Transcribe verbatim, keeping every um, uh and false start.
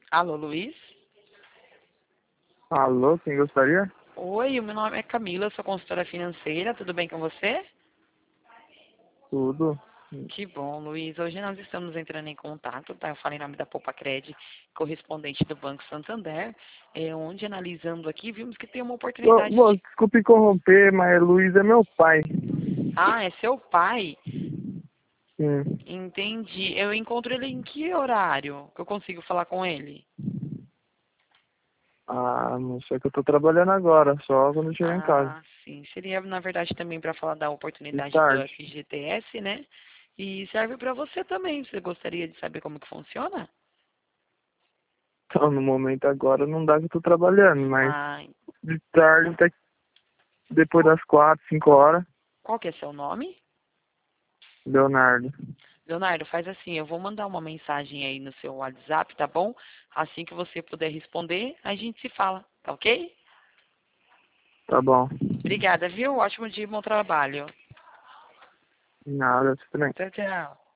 Alô, Luiz? Alô, quem gostaria? Oi, o meu nome é Camila, eu sou consultora financeira, tudo bem com você? Tudo. Que bom, Luiz. Hoje nós estamos entrando em contato, tá? Eu falei em nome da Poupa Cred, correspondente do Banco Santander, é, onde analisando aqui, vimos que tem uma Ô, oportunidade moço, de... desculpe corromper, mas Luiz é meu pai. Ah, é seu pai? Sim. Entendi. Eu encontro ele em que horário que eu consigo falar com ele? Ah, não sei que eu tô trabalhando agora, só quando eu chegar em casa. Ah, sim. Seria, na verdade, também para falar da De oportunidade do tarde. F G T S, né? E serve para você também. Você gostaria de saber como que funciona? Então, no momento agora não dá que eu tô trabalhando, mas Ah, de tarde até depois qual, das quatro, cinco horas, qual que é seu nome? Leonardo. Leonardo, faz assim, eu vou mandar uma mensagem aí no seu WhatsApp, tá bom? Assim que você puder responder, a gente se fala, tá ok? Tá bom. Obrigada, viu? Ótimo dia, bom trabalho. Nada, você também. Tchau, tchau.